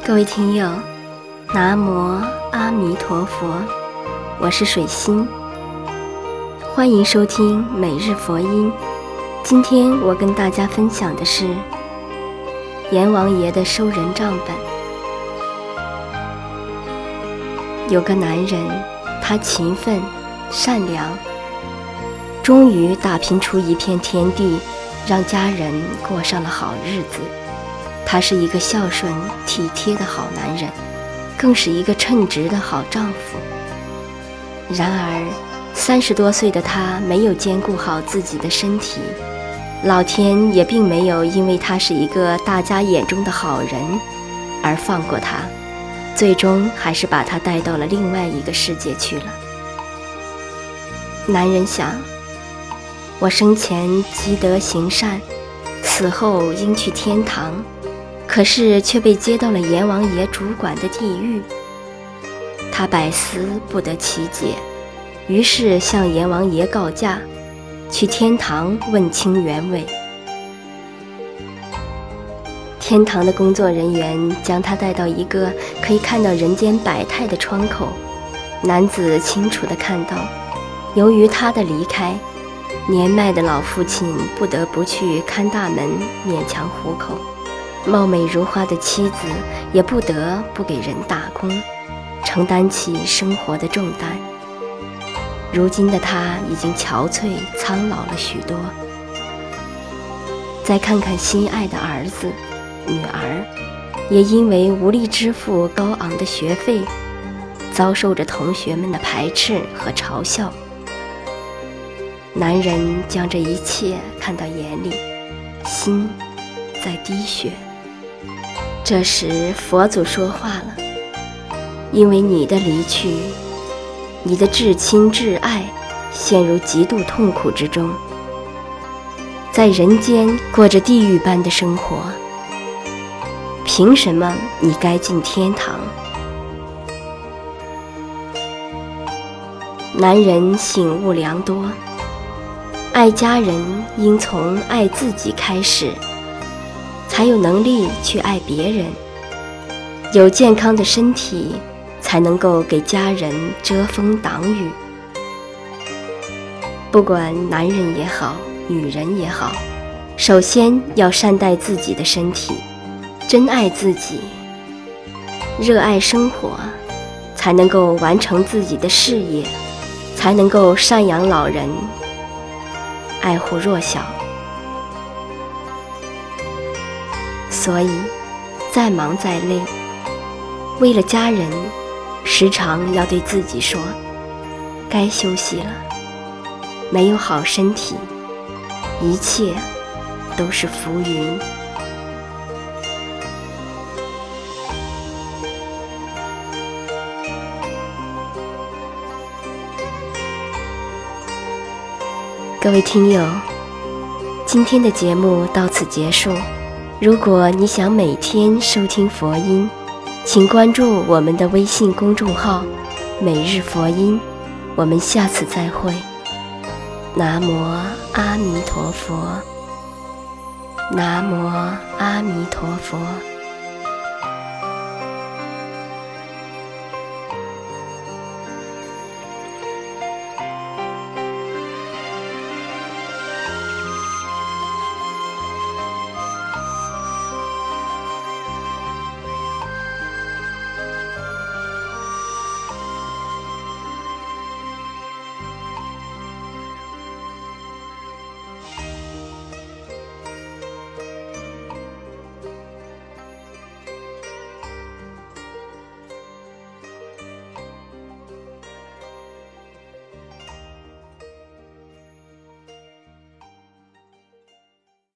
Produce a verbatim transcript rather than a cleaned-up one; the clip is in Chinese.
各位听友，南无阿弥陀佛，我是水心，欢迎收听每日佛音。今天我跟大家分享的是阎王爷的收人账本。有个男人，他勤奋善良，终于打拼出一片天地，让家人过上了好日子。他是一个孝顺体贴的好男人，更是一个称职的好丈夫。然而三十多岁的他没有兼顾好自己的身体，老天也并没有因为他是一个大家眼中的好人而放过他，最终还是把他带到了另外一个世界去了。男人想，我生前积德行善，死后应去天堂，可是却被接到了阎王爷主管的地狱。他百思不得其解，于是向阎王爷告假，去天堂问清原委。天堂的工作人员将他带到一个可以看到人间百态的窗口，男子清楚地看到，由于他的离开，年迈的老父亲不得不去看大门，勉强糊口，貌美如花的妻子也不得不给人打工，承担起生活的重担。如今的他已经憔悴苍老了许多。再看看心爱的儿子女儿，也因为无力支付高昂的学费，遭受着同学们的排斥和嘲笑。男人将这一切看到眼里，心在滴血。这时佛祖说话了，因为你的离去，你的至亲至爱陷入极度痛苦之中，在人间过着地狱般的生活，凭什么你该进天堂？男人醒悟良多，爱家人应从爱自己开始，才有能力去爱别人。有健康的身体，才能够给家人遮风挡雨。不管男人也好，女人也好，首先要善待自己的身体，珍爱自己，热爱生活，才能够完成自己的事业，才能够赡养老人，爱护弱小。所以再忙再累，为了家人，时常要对自己说，该休息了。没有好身体，一切都是浮云。各位听友，今天的节目到此结束。如果你想每天收听佛音，请关注我们的微信公众号每日佛音，我们下次再会。南无阿弥陀佛，南无阿弥陀佛。